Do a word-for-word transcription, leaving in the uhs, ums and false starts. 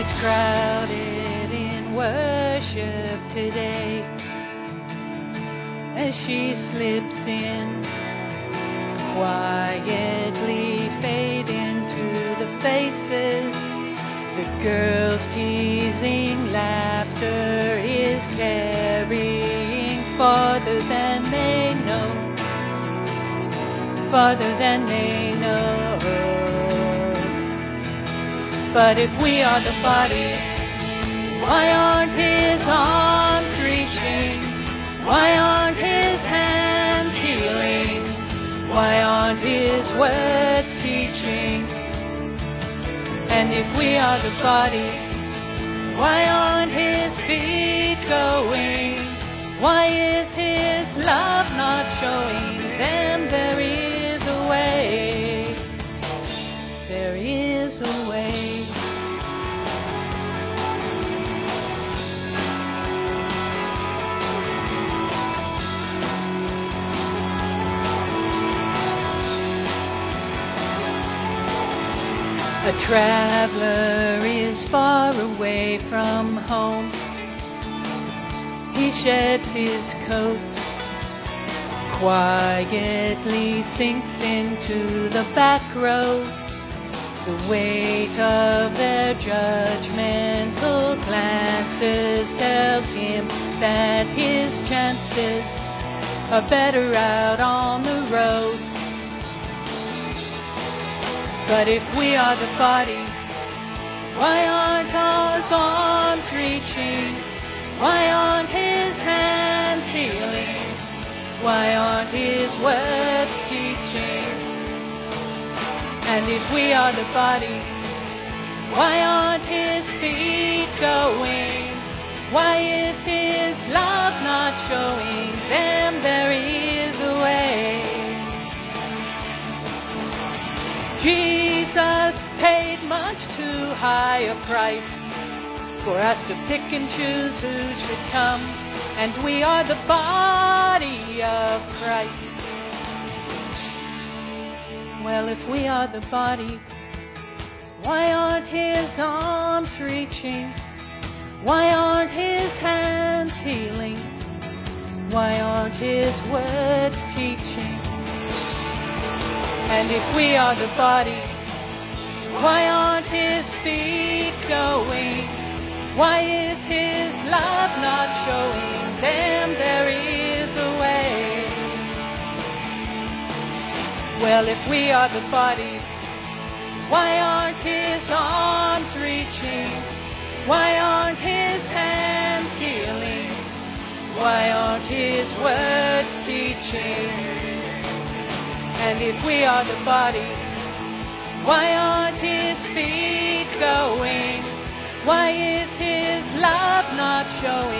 It's crowded in worship today as she slips in, quietly fade into the faces. The girls' teasing laughter is carrying farther than they know, farther than they know. But if we are the body, why aren't his arms reaching? Why aren't his hands healing? Why aren't his words teaching? And if we are the body, why aren't his feet going? Why is his love not showing them there is a way? There is a way. A traveler is far away from home. He sheds his coat, quietly sinks into the back row. The weight of their judgmental glances tells him that his chances are better out on the road. But if we are the body, why aren't our arms reaching? Why aren't his hands healing? Why aren't his words teaching? And if we are the body, why aren't his feet going? Why is his love not showing them there is a way? Jesus paid much too high a price for us to pick and choose who should come, and we are the body of Christ. Well, if we are the body, why aren't his arms reaching? Why aren't his hands healing? Why aren't his words teaching? And if we are the body, why aren't his feet going? Why is his love not showing them there is a way? Well, if we are the body, why aren't his arms reaching? Why aren't his hands healing? Why aren't his words teaching? And if we are the body, why aren't his feet going? Why is his love not showing